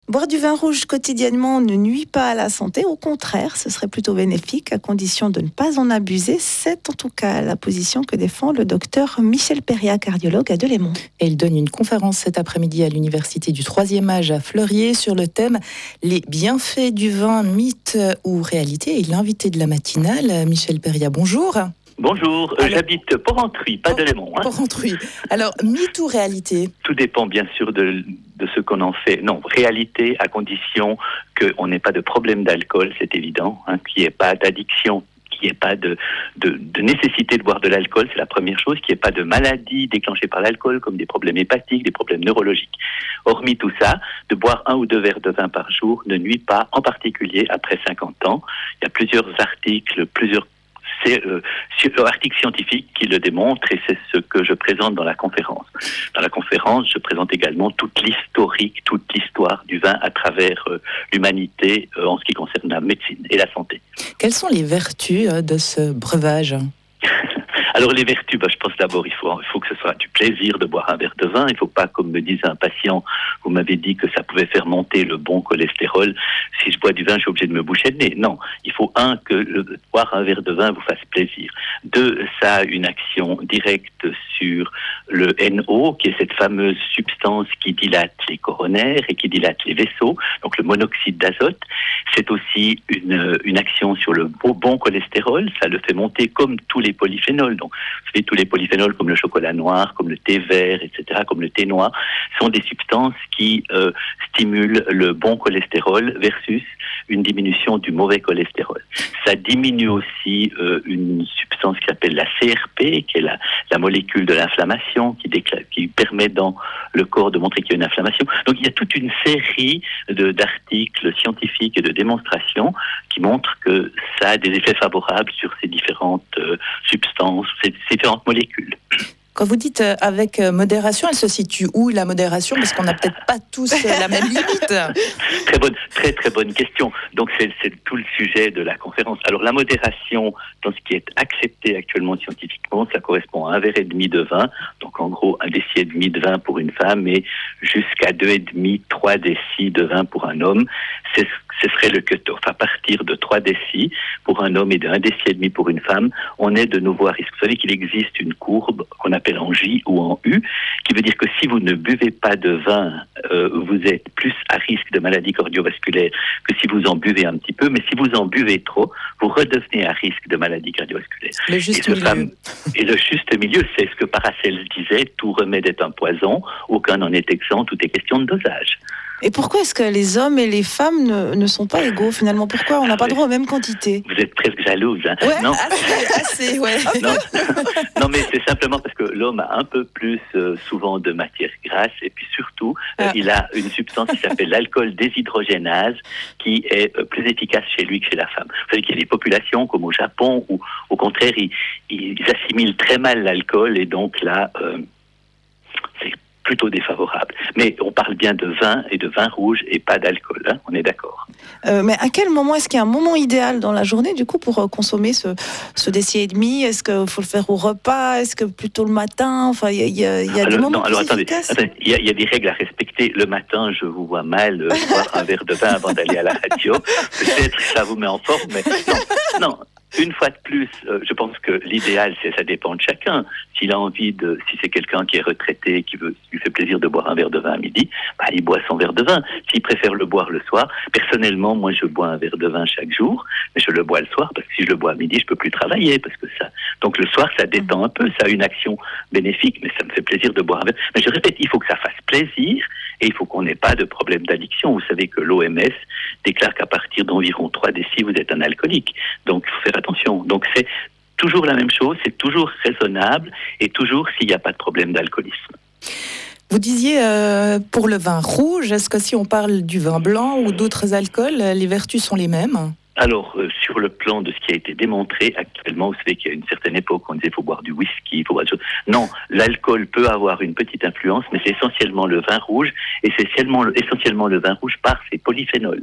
Boire du vin rouge quotidiennement ne nuit pas à la santé, au contraire, ce serait plutôt bénéfique à condition de ne pas en abuser. C'est en tout cas la position que défend le docteur Michel Perria, cardiologue à Delémont. Et il donne une conférence cet après-midi à l'université du 3e âge à Fleurier sur le thème « Les bienfaits du vin, mythe ou réalité ». Et l'invité de la matinale, Michel Perria, bonjour. Bonjour, j'habite Porrentruy, pas Delémont. Porrentruy. Alors, mythe ou réalité ? Tout dépend bien sûr de ce qu'on en fait. Non, réalité à condition qu'on n'ait pas de problème d'alcool, c'est évident, qu'il n'y ait pas d'addiction, qu'il n'y ait pas de nécessité de boire de l'alcool, c'est la première chose, qu'il n'y ait pas de maladie déclenchée par l'alcool, comme des problèmes hépatiques, des problèmes neurologiques. Hormis tout ça, de boire 1 ou 2 verres de vin par jour ne nuit pas, en particulier après 50 ans. Il y a plusieurs articles, articles scientifiques qui le démontrent et c'est ce que je présente dans la conférence. Dans la conférence, je présente également toute l'histoire du vin à travers l'humanité en ce qui concerne la médecine et la santé. Quelles sont les vertus de ce breuvage ? Alors les vertus, je pense d'abord il faut que ce soit du plaisir de boire un verre de vin. Il ne faut pas, comme me disait un patient, vous m'avez dit que ça pouvait faire monter le bon cholestérol. Si je bois du vin, je suis obligé de me boucher le nez. Non, il faut que boire un verre de vin vous fasse plaisir. 2, ça a une action directe sur le NO, qui est cette fameuse substance qui dilate les coronaires et qui dilate les vaisseaux, donc le monoxyde d'azote. C'est aussi une action sur le bon cholestérol, ça le fait monter comme tous les polyphénols. Donc, vous savez, tous les polyphénols comme le chocolat noir, comme le thé vert, etc., comme le thé noir, sont des substances qui stimulent le bon cholestérol versus une diminution du mauvais cholestérol. Ça diminue aussi une substance qui s'appelle la CRP, qui est la molécule de l'inflammation, qui permet dans le corps de montrer qu'il y a une inflammation. Donc il y a toute une série d'articles scientifiques et de démonstrations qui montrent que ça a des effets favorables sur ces différentes substances, ces différentes molécules. Quand vous dites avec modération, elle se situe où la modération ? Parce qu'on n'a peut-être pas tous la même limite. Très bonne question. Donc c'est tout le sujet de la conférence. Alors la modération, dans ce qui est accepté actuellement scientifiquement, ça correspond à 1,5 verre de vin. Donc en gros 1,5 déci de vin pour une femme et jusqu'à 2,5, 3 décis de vin pour un homme. Ce serait le cut-off. À partir de 3 décis pour un homme et de 1,5 déci pour une femme, on est de nouveau à risque. Vous savez qu'il existe une courbe qu'on appelle en J ou en U, qui veut dire que si vous ne buvez pas de vin, vous êtes plus à risque de maladies cardiovasculaires que si vous en buvez un petit peu, mais si vous en buvez trop, vous redevenez à risque de maladies cardiovasculaires. Le juste milieu. Et le juste milieu, c'est ce que Paracelse disait, tout remède est un poison, aucun n'en est exempt, tout est question de dosage. Et pourquoi est-ce que les hommes et les femmes ne sont pas égaux finalement ? Pourquoi on n'a pas droit aux mêmes quantités ? Vous êtes presque jalouse, hein ? Ouais, non, assez, ouais. non, mais c'est simplement parce que l'homme a un peu plus souvent de matière grasse et puis surtout, il a une substance qui s'appelle l'alcool déshydrogénase qui est plus efficace chez lui que chez la femme. Vous savez qu'il y a des populations comme au Japon où au contraire, ils assimilent très mal l'alcool et donc là, c'est plutôt défavorable. Mais on parle bien de vin et de vin rouge et pas d'alcool, hein, on est d'accord. Mais à quel moment, est-ce qu'il y a un moment idéal dans la journée du coup pour consommer ce déci et demi ? Est-ce qu'il faut le faire au repas ? Est-ce que plutôt le matin ? Enfin, il y a des moments efficaces. Il y a des règles à respecter. Le matin, je vous vois mal boire un verre de vin avant d'aller à la radio. Peut-être que ça vous met en forme, mais non. Une fois de plus, je pense que l'idéal, ça dépend de chacun. S'il a envie si c'est quelqu'un qui est retraité, qui lui fait plaisir de boire un verre de vin à midi, il boit son verre de vin. S'il préfère le boire le soir, personnellement, moi, je bois un verre de vin chaque jour, mais je le bois le soir parce que si je le bois à midi, je peux plus travailler donc le soir, ça détend un peu, ça a une action bénéfique, mais ça me fait plaisir de boire un verre. Mais je répète, il faut que ça fasse plaisir et il faut qu'on n'ait pas de problème d'addiction. Vous savez que l'OMS déclare qu'à partir d'environ 3 décis, vous êtes un alcoolique. Donc, il faut faire attention. Donc, c'est toujours la même chose, c'est toujours raisonnable et toujours s'il n'y a pas de problème d'alcoolisme. Vous disiez pour le vin rouge, est-ce que si on parle du vin blanc ou d'autres alcools, les vertus sont les mêmes ? Alors, sur le plan de ce qui a été démontré actuellement, vous savez qu'il y a une certaine époque, on disait qu'il faut boire du whisky, il faut boire des choses. Non, l'alcool peut avoir une petite influence, mais c'est essentiellement le vin rouge, et c'est essentiellement le vin rouge par ses polyphénols.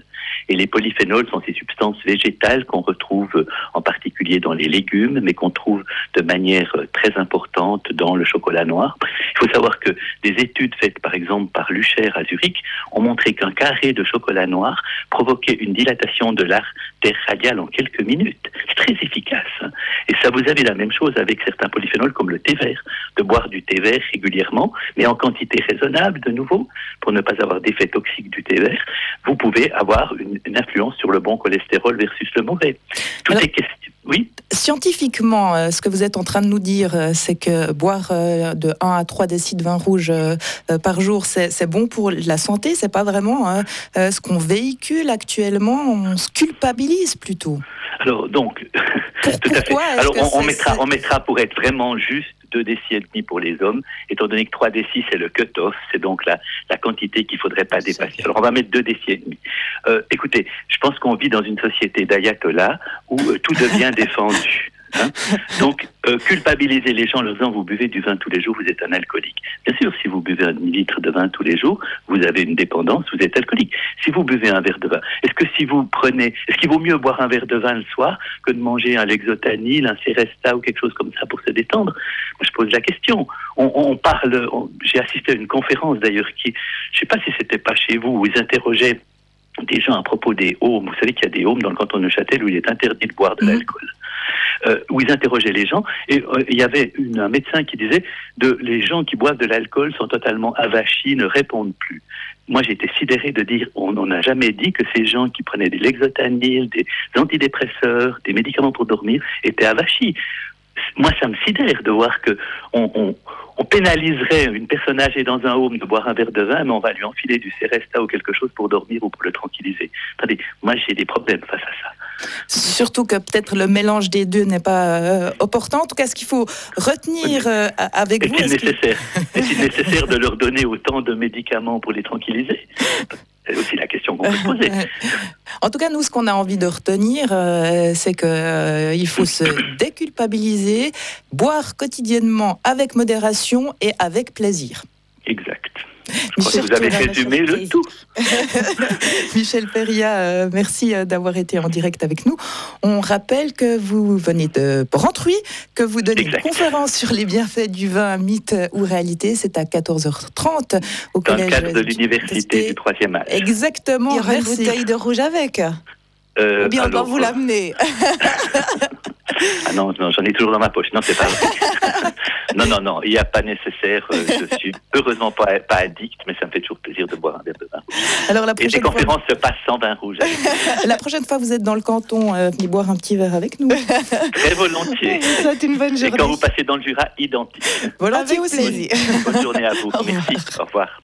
Et les polyphénols sont ces substances végétales qu'on retrouve en particulier dans les légumes, mais qu'on trouve de manière très importante dans le chocolat noir. Il faut savoir que des études faites par exemple par Lucher à Zurich ont montré qu'un carré de chocolat noir provoquait une dilatation de l'artère radiale en quelques minutes. C'est très efficace. Et ça, vous avez la même chose avec certains polyphénols comme le thé vert. De boire du thé vert régulièrement, mais en quantité raisonnable de nouveau, pour ne pas avoir d'effet toxique du thé vert, vous pouvez avoir une influence sur le bon cholestérol versus le mauvais. Toutes les questions. Oui. Scientifiquement, ce que vous êtes en train de nous dire, c'est que boire de 1 à 3 décis de vin rouge par jour, c'est bon pour la santé. C'est pas vraiment ce qu'on véhicule actuellement. On se culpabilise plutôt. Alors donc, tout à fait. Alors on mettra pour être vraiment juste 2 décis et demi pour les hommes, étant donné que 3 décis c'est le cut-off, c'est donc la quantité qu'il faudrait pas dépasser. Alors on va mettre 2 décis et demi. Écoutez, je pense qu'on vit dans une société d'ayatollah où tout devient défendu. Hein? Donc, culpabiliser les gens en leur disant vous buvez du vin tous les jours, vous êtes un alcoolique. Bien sûr, si vous buvez un demi-litre de vin tous les jours, vous avez une dépendance, vous êtes alcoolique. Si vous buvez un verre de vin, est-ce qu'il vaut mieux boire un verre de vin le soir que de manger un Lexotanil, un Seresta ou quelque chose comme ça pour se détendre? Moi, je pose la question. J'ai assisté à une conférence d'ailleurs je ne sais pas si c'était pas chez vous, où ils interrogeaient des gens à propos des haumes. Vous savez qu'il y a des haumes dans le canton de Neuchâtel où il est interdit de boire de l'alcool. Où ils interrogeaient les gens et il y avait un médecin qui disait les gens qui boivent de l'alcool sont totalement avachis, ne répondent plus. Moi, j'ai été sidéré de dire on n'a jamais dit que ces gens qui prenaient des Lexotanil, des antidépresseurs, des médicaments pour dormir étaient avachis. Moi, ça me sidère de voir que on pénaliserait une personne âgée dans un home de boire un verre de vin, mais on va lui enfiler du Seresta ou quelque chose pour dormir ou pour le tranquilliser. Attendez, moi j'ai des problèmes face à ça. Surtout que peut-être le mélange des deux n'est pas opportun. En tout cas, ce qu'il faut retenir avec vous... Est-il nécessaire de leur donner autant de médicaments pour les tranquilliser ? C'est aussi la question qu'on peut se poser. En tout cas, nous, ce qu'on a envie de retenir, c'est qu'il faut se déculpabiliser, boire quotidiennement avec modération et avec plaisir. Exact. Je crois que vous avez résumé le tout. Michel Péria, merci d'avoir été en direct avec nous. On rappelle que vous venez de Brantruy, que vous donnez une conférence sur les bienfaits du vin, mythe ou réalité. C'est à 14h30 au collège. Dans le cadre de l'université du 3e âge. Exactement. Il y aura une bouteille de rouge avec. Ou bien on doit vous l'amener. Ah non, j'en ai toujours dans ma poche. Non, c'est pas vrai. Non, il n'y a pas nécessaire. Je suis heureusement pas addict, mais ça me fait toujours plaisir de boire un verre de vin. Alors, et les conférences se passent sans vin rouge. La prochaine fois, vous êtes dans le canton, venez boire un petit verre avec nous. Très volontiers. C'est une bonne journée. Et quand vous passez dans le Jura, identique. Volontiers aussi. Plaisir. Bonne journée à vous. Merci. Au revoir.